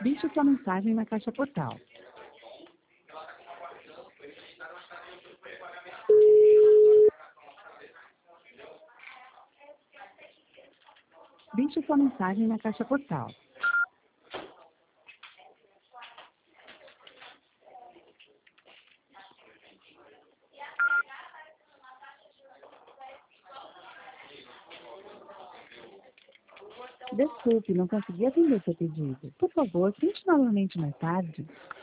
Deixe sua mensagem na caixa postal. Deixe sua mensagem na caixa postal. Desculpe, não consegui atender seu pedido. Por favor, tente novamente mais tarde.